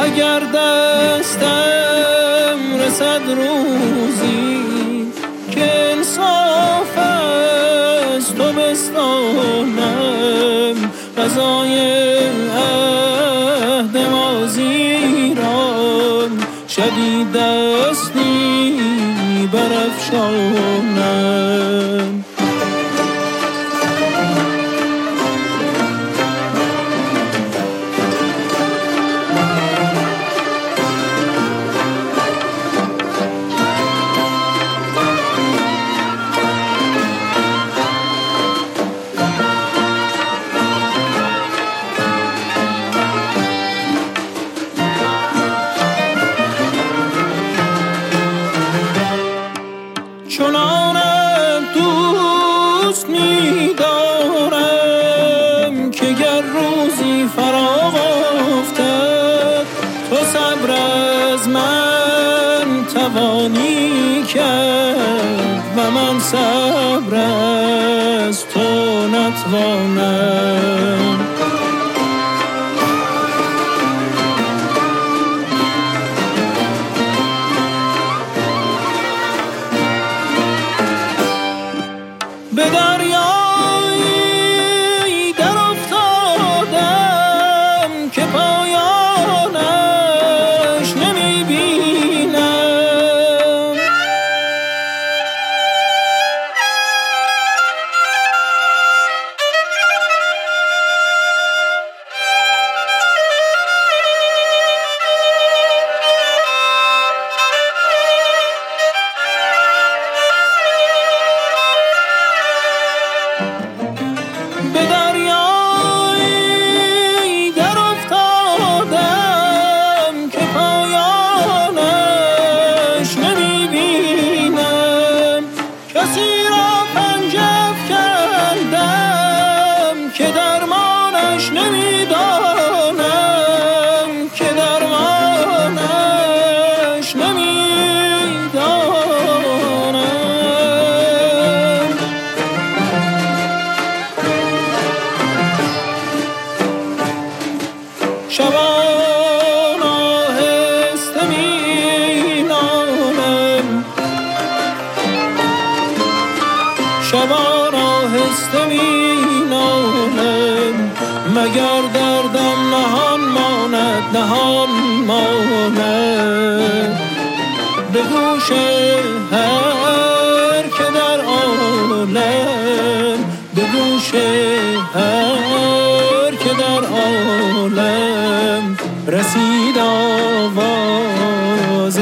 اگر دستم رسد روزی که انصاف از تو بستانم قضای عهد ماضی را شبی دستی برافشانم. چنانم دوست می‌دارم که گر روزی فراق افتد تو صبر از من توانی کرد و من صبر از تو نتوانم. به دریایی در افتادم که پایانش نمی بینم. به دریایی در افتادم که پایانش نمی بینم. کسی را پنجه کردم که درمانش نمی دانم، که درمانش نمی دانم. شبان آهسته می نالم، شبان آهسته می نالم، مگر دردم نهان ماند، نهان ماند به گوش هر که در عالم، به گوش هر که در عالم رسید آواز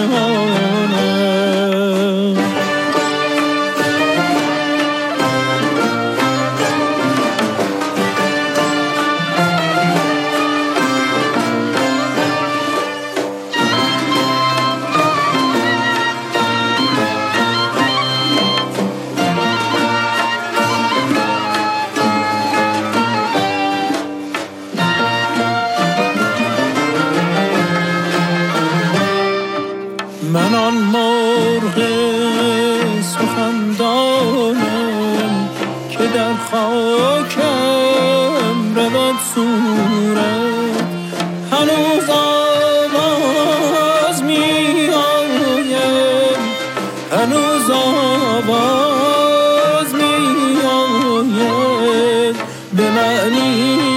پنهانم. من آن مرغ سخندانم که در خاکم رود صورت، هنوز آواز می آیم، هنوز آواز می آید به معنی